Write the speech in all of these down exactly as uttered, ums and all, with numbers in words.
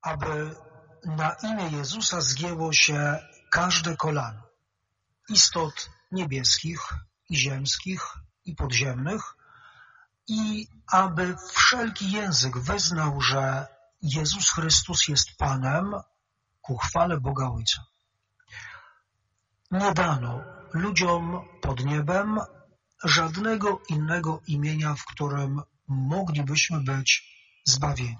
aby na imię Jezusa zgięło się każde kolano, istot niebieskich i ziemskich i podziemnych, i aby wszelki język wyznał, że Jezus Chrystus jest Panem, ku chwale Boga Ojca. Nie dano ludziom pod niebem żadnego innego imienia, w którym moglibyśmy być zbawieni.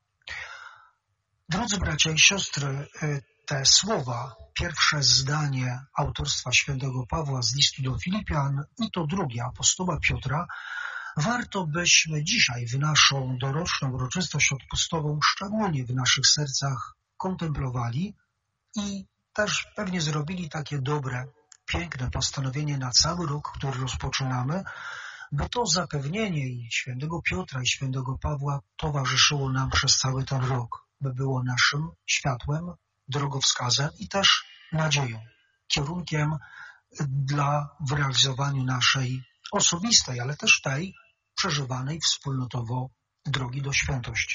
Drodzy bracia i siostry, te słowa, pierwsze zdanie autorstwa świętego Pawła z listu do Filipian i to drugie apostoła Piotra, warto byśmy dzisiaj w naszą doroczną uroczystość odpustową, szczególnie w naszych sercach, kontemplowali i też pewnie zrobili takie dobre, piękne postanowienie na cały rok, który rozpoczynamy, by to zapewnienie i świętego Piotra i świętego Pawła towarzyszyło nam przez cały ten rok, by było naszym światłem, drogowskazem i też nadzieją, kierunkiem dla w realizowaniu naszej osobistej, ale też tej przeżywanej wspólnotowo drogi do świętości.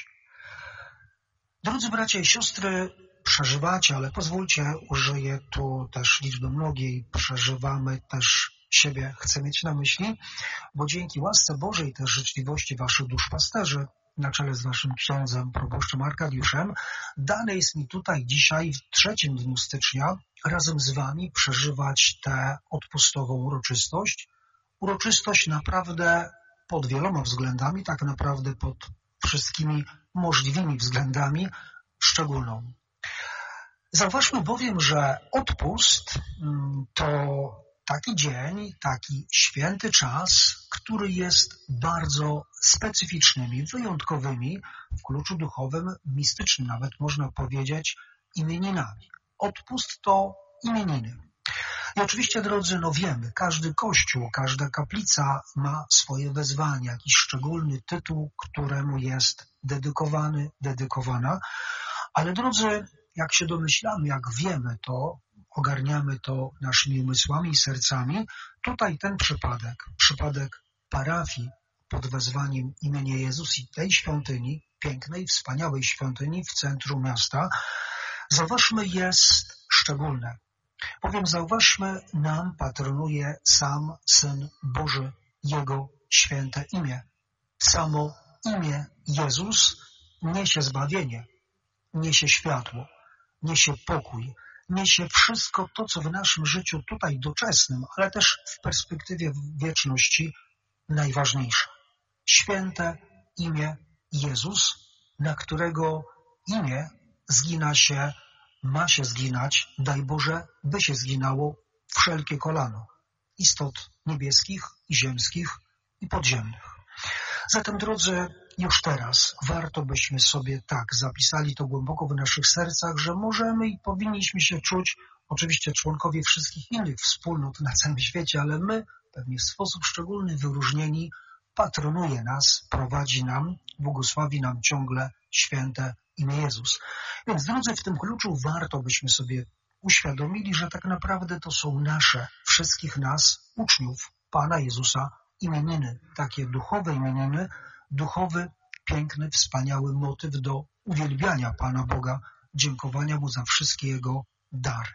Drodzy bracia i siostry, przeżywacie, ale pozwólcie, użyję tu też liczby mnogiej, przeżywamy też siebie, chcę mieć na myśli, bo dzięki łasce Bożej też życzliwości waszych duszpasterzy, na czele z waszym księdzem, proboszczem Arkadiuszem, dane jest mi tutaj dzisiaj w trzecim dniu stycznia razem z wami przeżywać tę odpustową uroczystość. Uroczystość naprawdę pod wieloma względami, tak naprawdę pod wszystkimi możliwymi względami szczególną. Zauważmy bowiem, że odpust to taki dzień, taki święty czas, który jest bardzo specyficznymi, wyjątkowymi, w kluczu duchowym, mistycznym nawet można powiedzieć, imieninami. Odpust to imieniny. I oczywiście, drodzy, no wiemy, każdy kościół, każda kaplica ma swoje wezwanie, jakiś szczególny tytuł, któremu jest dedykowany, dedykowana. Ale drodzy, jak się domyślamy, jak wiemy to, ogarniamy to naszymi umysłami i sercami, tutaj ten przypadek, przypadek parafii pod wezwaniem imienia Jezus i tej świątyni, pięknej, wspaniałej świątyni w centrum miasta, zauważmy, jest szczególne. Bowiem zauważmy, nam patronuje sam Syn Boży, Jego święte imię. Samo imię Jezus niesie zbawienie, niesie światło, niesie pokój, niesie wszystko to, co w naszym życiu tutaj doczesnym, ale też w perspektywie wieczności najważniejsze. Święte imię Jezus, na którego imię zgina się, ma się zginać, daj Boże, by się zginało wszelkie kolano istot niebieskich i ziemskich i podziemnych. Zatem, drodzy, już teraz warto byśmy sobie tak zapisali to głęboko w naszych sercach, że możemy i powinniśmy się czuć, oczywiście członkowie wszystkich innych wspólnot na całym świecie, ale my pewnie w sposób szczególny, wyróżnieni, patronuje nas, prowadzi nam, błogosławi nam ciągle święte imię Jezus. Więc, drodzy, w tym kluczu warto byśmy sobie uświadomili, że tak naprawdę to są nasze, wszystkich nas, uczniów Pana Jezusa, imieniny, takie duchowe imieniny, duchowy, piękny, wspaniały motyw do uwielbiania Pana Boga, dziękowania Mu za wszystkie Jego dary.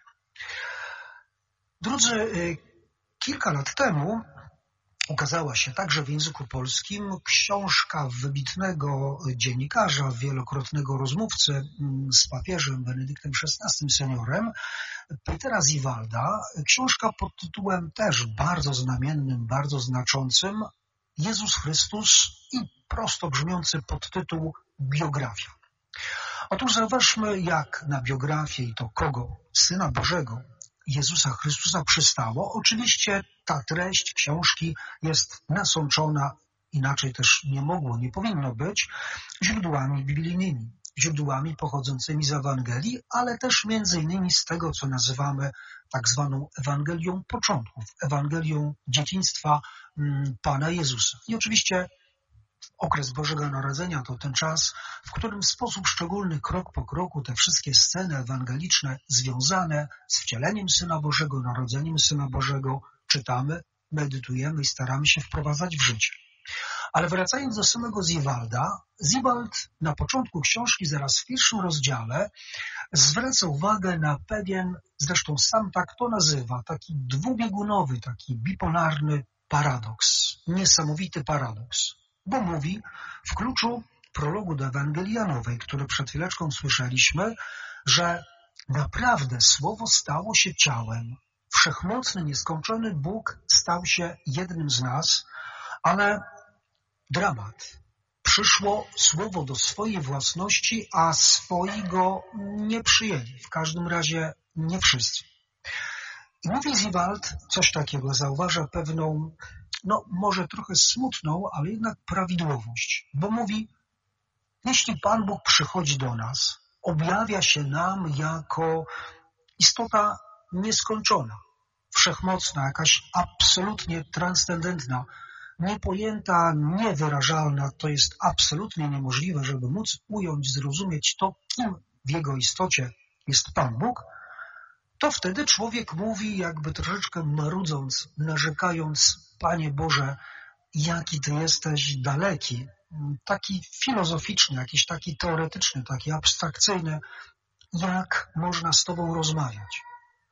Drodzy, kilka lat temu ukazała się także w języku polskim książka wybitnego dziennikarza, wielokrotnego rozmówcy z papieżem Benedyktem szesnastym seniorem, Petera Ziwalda. Książka pod tytułem też bardzo znamiennym, bardzo znaczącym Jezus Chrystus i prosto brzmiący podtytuł Biografia. Otóż zauważmy, jak na biografię i to kogo? Syna Bożego, Jezusa Chrystusa przystało. Oczywiście ta treść książki jest nasączona, inaczej też nie mogło, nie powinno być, źródłami biblijnymi, źródłami pochodzącymi z Ewangelii, ale też między innymi z tego, co nazywamy tak zwaną Ewangelią początków, Ewangelią dzieciństwa Pana Jezusa. I oczywiście okres Bożego Narodzenia to ten czas, w którym w sposób szczególny, krok po kroku, te wszystkie sceny ewangeliczne związane z wcieleniem Syna Bożego, narodzeniem Syna Bożego czytamy, medytujemy i staramy się wprowadzać w życie. Ale wracając do samego Zivald'a, Zivald na początku książki, zaraz w pierwszym rozdziale, zwraca uwagę na pewien, zresztą sam tak to nazywa, taki dwubiegunowy, taki bipolarny paradoks, niesamowity paradoks, bo mówi w kluczu prologu do Ewangelii Janowej, który przed chwileczką słyszeliśmy, że naprawdę Słowo stało się ciałem. Wszechmocny, nieskończony Bóg stał się jednym z nas, ale dramat. Przyszło Słowo do swojej własności, a swoi go nie przyjęli. W każdym razie nie wszyscy. I mówi Zivald coś takiego, zauważa pewną, no może trochę smutną, ale jednak prawidłowość, bo mówi, jeśli Pan Bóg przychodzi do nas, objawia się nam jako istota nieskończona, wszechmocna, jakaś absolutnie transcendentna, niepojęta, niewyrażalna, to jest absolutnie niemożliwe, żeby móc ująć, zrozumieć to, kim w jego istocie jest Pan Bóg, to wtedy człowiek mówi, jakby troszeczkę marudząc, narzekając, Panie Boże, jaki Ty jesteś daleki, taki filozoficzny, jakiś taki teoretyczny, taki abstrakcyjny, jak można z Tobą rozmawiać.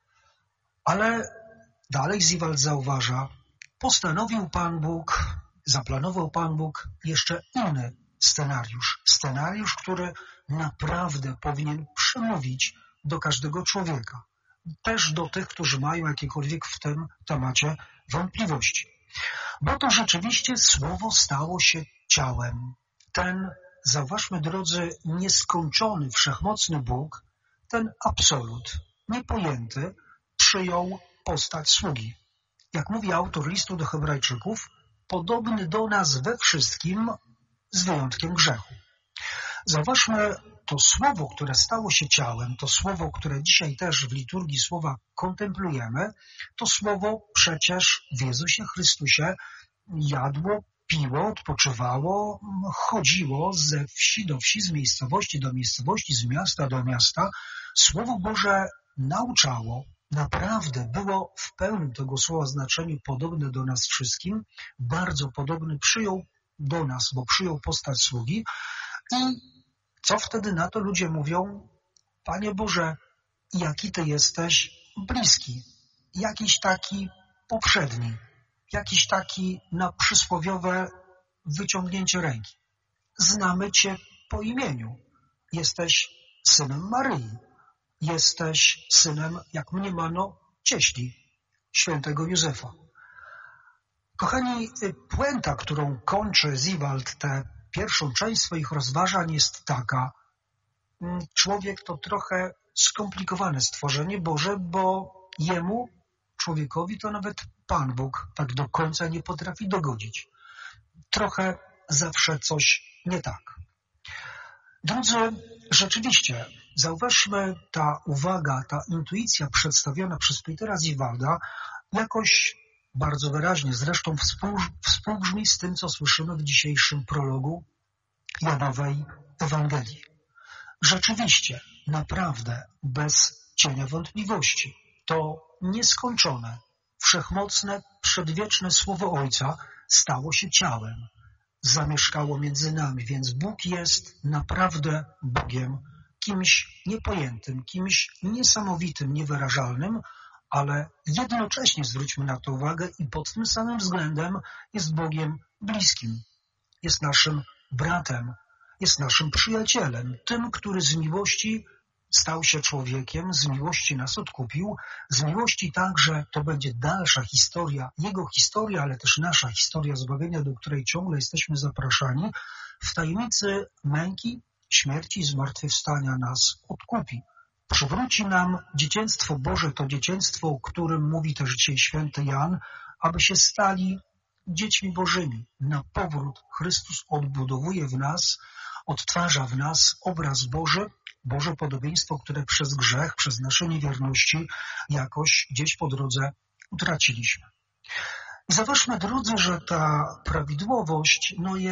Ale dalej Zivald zauważa, postanowił Pan Bóg, zaplanował Pan Bóg jeszcze inny scenariusz. Scenariusz, który naprawdę powinien przemówić do każdego człowieka. Też do tych, którzy mają jakiekolwiek w tym temacie wątpliwości. Bo to rzeczywiście Słowo stało się ciałem. Ten, zauważmy drodzy, nieskończony, wszechmocny Bóg, ten absolut, niepojęty, przyjął postać sługi. Jak mówi autor listu do Hebrajczyków, podobny do nas we wszystkim, z wyjątkiem grzechu. Zauważmy, to słowo, które stało się ciałem, to słowo, które dzisiaj też w liturgii słowa kontemplujemy, to słowo przecież w Jezusie Chrystusie jadło, piło, odpoczywało, chodziło ze wsi do wsi, z miejscowości do miejscowości, z miasta do miasta. Słowo Boże nauczało, naprawdę było w pełnym tego słowa znaczeniu podobne do nas wszystkim, bardzo podobny przyjął do nas, bo przyjął postać sługi. I co wtedy na to ludzie mówią? Panie Boże, jaki Ty jesteś bliski, jakiś taki poprzedni, jakiś taki na przysłowiowe wyciągnięcie ręki. Znamy Cię po imieniu. Jesteś synem Maryi. Jesteś synem, jak mniemano, cieśli świętego Józefa. Kochani, puenta, którą kończy Zivald, tę pierwszą część swoich rozważań jest taka. Człowiek to trochę skomplikowane stworzenie Boże, bo jemu, człowiekowi, to nawet Pan Bóg tak do końca nie potrafi dogodzić. Trochę zawsze coś nie tak. Drodzy, rzeczywiście, zauważmy, ta uwaga, ta intuicja przedstawiona przez Petera Zivalda jakoś bardzo wyraźnie, zresztą współbrzmi z tym, co słyszymy w dzisiejszym prologu Janowej Ewangelii. Rzeczywiście, naprawdę, bez cienia wątpliwości, to nieskończone, wszechmocne, przedwieczne Słowo Ojca stało się ciałem, zamieszkało między nami, więc Bóg jest naprawdę Bogiem, kimś niepojętym, kimś niesamowitym, niewyrażalnym, ale jednocześnie zwróćmy na to uwagę i pod tym samym względem jest Bogiem bliskim, jest naszym bratem, jest naszym przyjacielem, tym, który z miłości stał się człowiekiem, z miłości nas odkupił, z miłości także to będzie dalsza historia, Jego historia, ale też nasza historia zbawienia, do której ciągle jesteśmy zapraszani, w tajemnicy męki, śmierci i zmartwychwstania nas odkupi. Przywróci nam dzieciństwo Boże, to dzieciństwo, o którym mówi też dzisiaj święty Jan, aby się stali dziećmi Bożymi. Na powrót Chrystus odbudowuje w nas, odtwarza w nas obraz Boży, Boże podobieństwo, które przez grzech, przez nasze niewierności jakoś gdzieś po drodze utraciliśmy. I zauważmy, drodzy, że ta prawidłowość no jest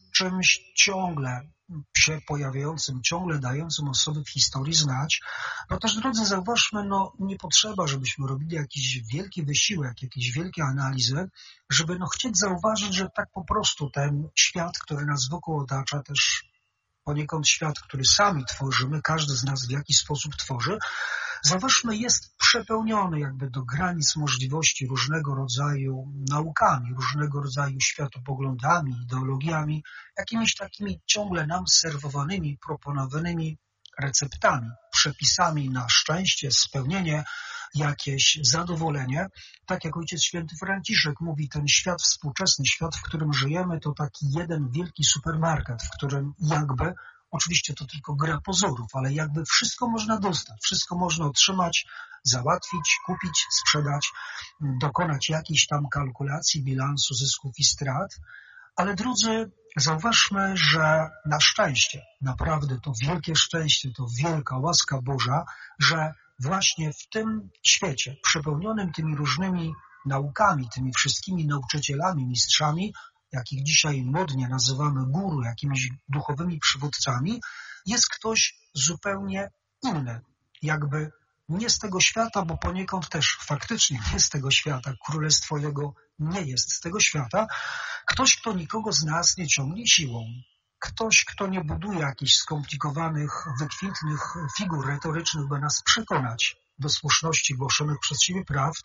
czymś ciągle się pojawiającym, ciągle dającym o sobie w historii znać, no też, drodzy, zauważmy, no nie potrzeba, żebyśmy robili jakiś wielki wysiłek, jakieś wielkie analizy, żeby no chcieć zauważyć, że tak po prostu ten świat, który nas wokół otacza, też poniekąd świat, który sami tworzymy, każdy z nas w jakiś sposób tworzy, zauważmy, jest przepełniony jakby do granic możliwości różnego rodzaju naukami, różnego rodzaju światopoglądami, ideologiami, jakimiś takimi ciągle nam serwowanymi, proponowanymi receptami, przepisami na szczęście, spełnienie, jakieś zadowolenie. Tak jak Ojciec Święty Franciszek mówi, ten świat współczesny, świat, w którym żyjemy, to taki jeden wielki supermarket, w którym jakby, oczywiście to tylko gra pozorów, ale jakby wszystko można dostać, wszystko można otrzymać, załatwić, kupić, sprzedać, dokonać jakiejś tam kalkulacji, bilansu zysków i strat. Ale drodzy, zauważmy, że na szczęście, naprawdę to wielkie szczęście, to wielka łaska Boża, że właśnie w tym świecie przepełnionym tymi różnymi naukami, tymi wszystkimi nauczycielami, mistrzami, jakich dzisiaj modnie nazywamy guru, jakimiś duchowymi przywódcami, jest ktoś zupełnie inny, jakby nie z tego świata, bo poniekąd też faktycznie nie z tego świata, Królestwo Jego nie jest z tego świata, ktoś, kto nikogo z nas nie ciągnie siłą, ktoś, kto nie buduje jakichś skomplikowanych, wykwintnych figur retorycznych, by nas przekonać do słuszności głoszonych przez siebie prawd,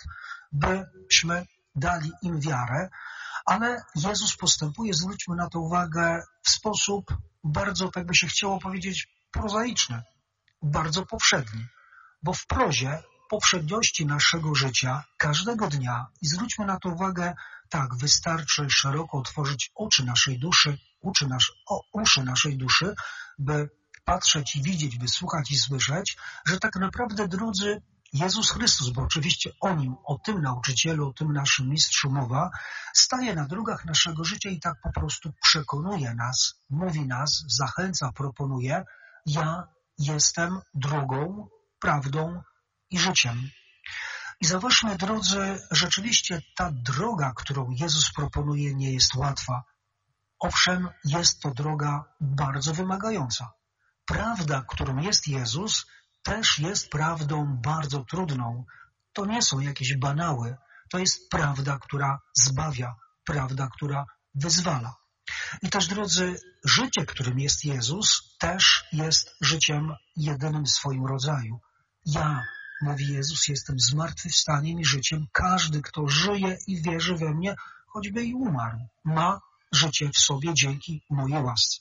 byśmy dali im wiarę, ale Jezus postępuje, zwróćmy na to uwagę, w sposób bardzo, tak by się chciało powiedzieć, prozaiczny, bardzo powszedni, bo w prozie powszedniości naszego życia każdego dnia, i zwróćmy na to uwagę, tak, wystarczy szeroko otworzyć oczy naszej duszy, uszy, nasz, o, uszy naszej duszy, by patrzeć i widzieć, by słuchać i słyszeć, że tak naprawdę, drodzy, Jezus Chrystus, bo oczywiście o Nim, o tym nauczycielu, o tym naszym mistrzu mowa, staje na drogach naszego życia i tak po prostu przekonuje nas, mówi nas, zachęca, proponuje: ja jestem drogą, prawdą i życiem. I zauważmy, drodzy, rzeczywiście ta droga, którą Jezus proponuje, nie jest łatwa. Owszem, jest to droga bardzo wymagająca. Prawda, którą jest Jezus, też jest prawdą bardzo trudną. To nie są jakieś banały. To jest prawda, która zbawia, prawda, która wyzwala. I też, drodzy, życie, którym jest Jezus, też jest życiem jedynym w swoim rodzaju. Ja, mówi Jezus, jestem zmartwychwstaniem i życiem. Każdy, kto żyje i wierzy we mnie, choćby i umarł, ma życie w sobie dzięki mojej łasce.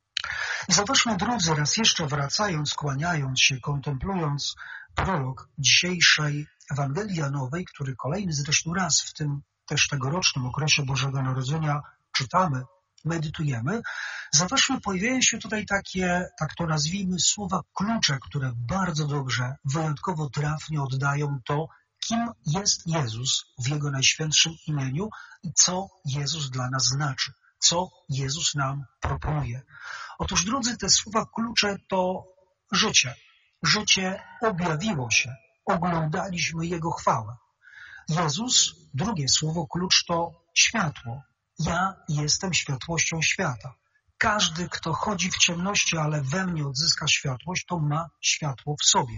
I zobaczmy, drodzy, raz jeszcze wracając, kłaniając się, kontemplując prolog dzisiejszej Ewangelii Janowej, który kolejny zresztą raz w tym też tegorocznym okresie Bożego Narodzenia czytamy, medytujemy, zobaczmy, pojawiają się tutaj takie, tak to nazwijmy, słowa klucze, które bardzo dobrze, wyjątkowo trafnie oddają to, kim jest Jezus w Jego najświętszym imieniu i co Jezus dla nas znaczy, co Jezus nam proponuje. Otóż, drodzy, te słowa klucze to życie. Życie objawiło się. Oglądaliśmy Jego chwałę. Jezus, drugie słowo klucz to światło. Ja jestem światłością świata. Każdy, kto chodzi w ciemności, ale we mnie odzyska światłość, to ma światło w sobie.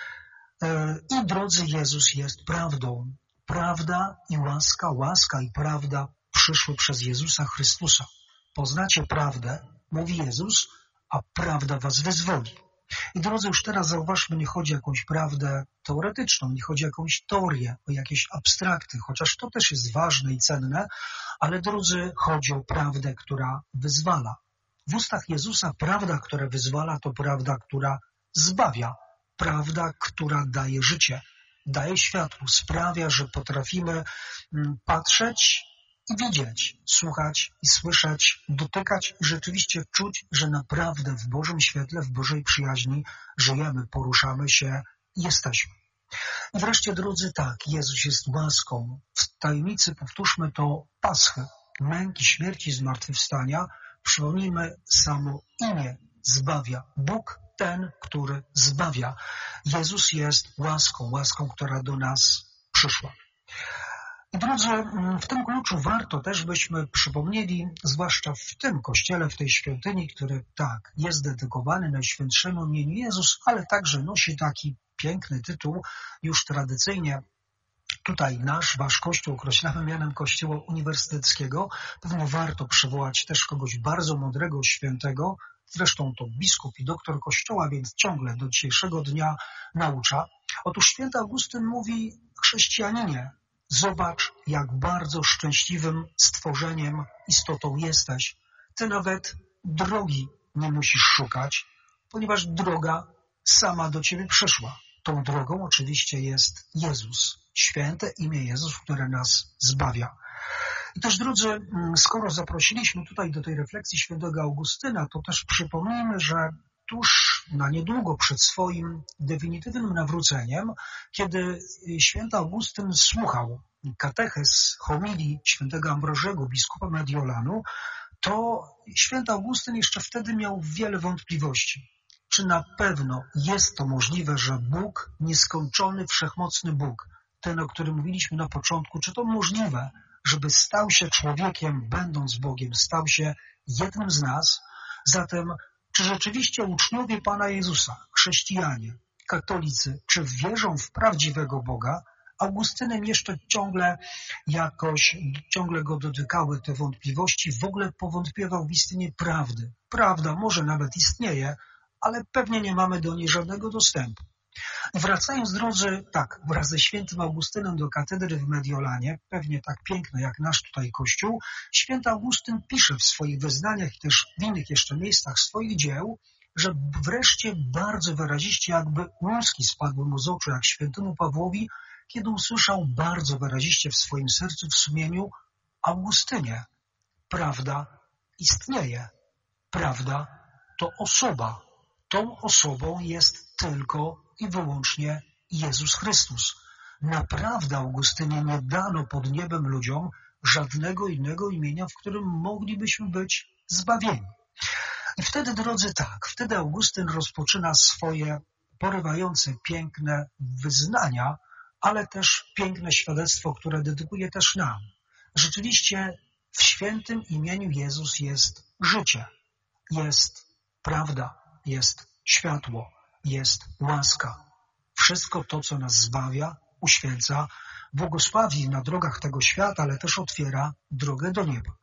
I, drodzy, Jezus jest prawdą. Prawda i łaska, łaska i prawda przyszły przez Jezusa Chrystusa. Poznacie prawdę, mówi Jezus, a prawda was wyzwoli. I, drodzy, już teraz zauważmy, nie chodzi o jakąś prawdę teoretyczną, nie chodzi o jakąś teorię, o jakieś abstrakty, chociaż to też jest ważne i cenne, ale, drodzy, chodzi o prawdę, która wyzwala. W ustach Jezusa prawda, która wyzwala, to prawda, która zbawia, prawda, która daje życie, daje światło, sprawia, że potrafimy patrzeć i widzieć, słuchać i słyszeć, dotykać i rzeczywiście czuć, że naprawdę w Bożym świetle, w Bożej przyjaźni żyjemy, poruszamy się i jesteśmy. I wreszcie, drodzy, tak, Jezus jest łaską. W tajemnicy, powtórzmy to, Paschy, męki, śmierci, zmartwychwstania, przypomnijmy, samo imię zbawia. Bóg ten, który zbawia. Jezus jest łaską, łaską, która do nas przyszła. I drodzy, w tym kluczu warto też byśmy przypomnieli, zwłaszcza w tym kościele, w tej świątyni, który tak, jest dedykowany Najświętszemu imieniu Jezus, ale także nosi taki piękny tytuł, już tradycyjnie tutaj nasz, wasz kościół określamy mianem kościoła uniwersyteckiego. Pewno warto przywołać też kogoś bardzo mądrego, świętego, zresztą to biskup i doktor kościoła, więc ciągle do dzisiejszego dnia naucza. Otóż święty Augustyn mówi: chrześcijaninie, zobacz, jak bardzo szczęśliwym stworzeniem, istotą jesteś. Ty nawet drogi nie musisz szukać, ponieważ droga sama do ciebie przyszła. Tą drogą oczywiście jest Jezus, święte imię Jezus, które nas zbawia. I też, drodzy, skoro zaprosiliśmy tutaj do tej refleksji świętego Augustyna, to też przypomnijmy, że tuż na niedługo przed swoim definitywnym nawróceniem, kiedy święty Augustyn słuchał katechez, homilii świętego Ambrożego, biskupa Mediolanu, to święty Augustyn jeszcze wtedy miał wiele wątpliwości. Czy na pewno jest to możliwe, że Bóg, nieskończony, wszechmocny Bóg, ten, o którym mówiliśmy na początku, czy to możliwe, żeby stał się człowiekiem, będąc Bogiem, stał się jednym z nas? Zatem, czy rzeczywiście uczniowie Pana Jezusa, chrześcijanie, katolicy, czy wierzą w prawdziwego Boga? Augustynem jeszcze ciągle jakoś, ciągle go dotykały te wątpliwości, w ogóle powątpiewał w istnienie prawdy. Prawda może nawet istnieje, ale pewnie nie mamy do niej żadnego dostępu. Wracając, drodzy, tak, wraz ze świętym Augustynem do katedry w Mediolanie, pewnie tak piękne jak nasz tutaj kościół, święty Augustyn pisze w swoich wyznaniach i też w innych jeszcze miejscach swoich dzieł, że wreszcie bardzo wyraziście jakby łuski spadły mu z oczu, jak świętemu Pawłowi, kiedy usłyszał bardzo wyraziście w swoim sercu, w sumieniu: Augustynie, prawda istnieje, prawda to osoba. Tą osobą jest tylko i wyłącznie Jezus Chrystus. Naprawdę, Augustynie, nie dano pod niebem ludziom żadnego innego imienia, w którym moglibyśmy być zbawieni. I wtedy, drodzy, tak, wtedy Augustyn rozpoczyna swoje porywające, piękne wyznania, ale też piękne świadectwo, które dedykuje też nam. Rzeczywiście w świętym imieniu Jezus jest życie, jest prawda, jest światło, jest łaska. Wszystko to, co nas zbawia, uświęca, błogosławi na drogach tego świata, ale też otwiera drogę do nieba.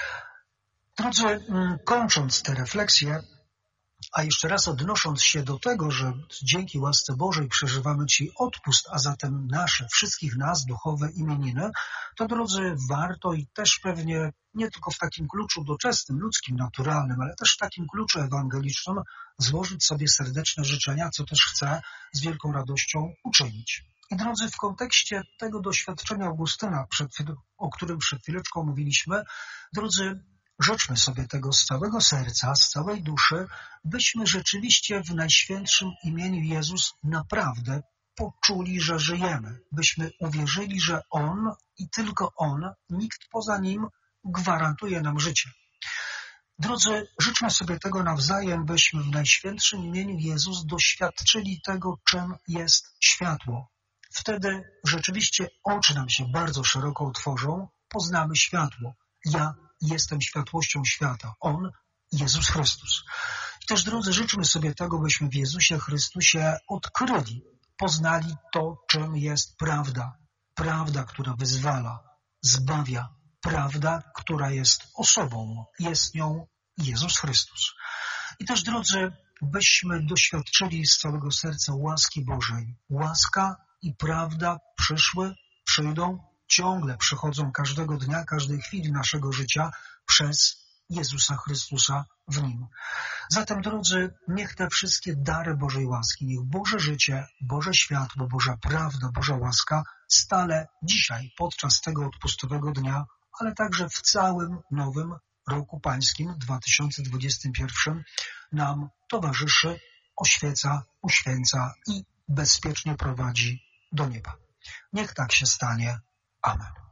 Drodzy, kończąc tę refleksję, a jeszcze raz odnosząc się do tego, że dzięki łasce Bożej przeżywamy dzisiaj odpust, a zatem nasze, wszystkich nas, duchowe imieniny, to, drodzy, warto i też pewnie nie tylko w takim kluczu doczesnym, ludzkim, naturalnym, ale też w takim kluczu ewangelicznym złożyć sobie serdeczne życzenia, co też chcę z wielką radością uczynić. I, drodzy, w kontekście tego doświadczenia Augustyna, przed, o którym przed chwileczką mówiliśmy, drodzy, życzmy sobie tego z całego serca, z całej duszy, byśmy rzeczywiście w Najświętszym imieniu Jezus naprawdę poczuli, że żyjemy. Byśmy uwierzyli, że On i tylko On, nikt poza Nim, gwarantuje nam życie. Drodzy, życzmy sobie tego nawzajem, byśmy w Najświętszym imieniu Jezus doświadczyli tego, czym jest światło. Wtedy rzeczywiście oczy nam się bardzo szeroko otworzą, poznamy światło. Ja jestem światłością świata. On, Jezus Chrystus. I też, drodzy, życzmy sobie tego, byśmy w Jezusie Chrystusie odkryli, poznali to, czym jest prawda. Prawda, która wyzwala, zbawia. Prawda, która jest osobą. Jest nią Jezus Chrystus. I też, drodzy, byśmy doświadczyli z całego serca łaski Bożej. Łaska i prawda przyszły, przyjdą, ciągle przychodzą każdego dnia, każdej chwili naszego życia przez Jezusa Chrystusa w Nim. Zatem, drodzy, niech te wszystkie dary Bożej łaski, niech Boże życie, Boże światło, Boża prawda, Boża łaska stale dzisiaj, podczas tego odpustowego dnia, ale także w całym nowym roku pańskim dwa tysiące dwudziestym pierwszym nam towarzyszy, oświeca, uświęca i bezpiecznie prowadzi do nieba. Niech tak się stanie. Amen.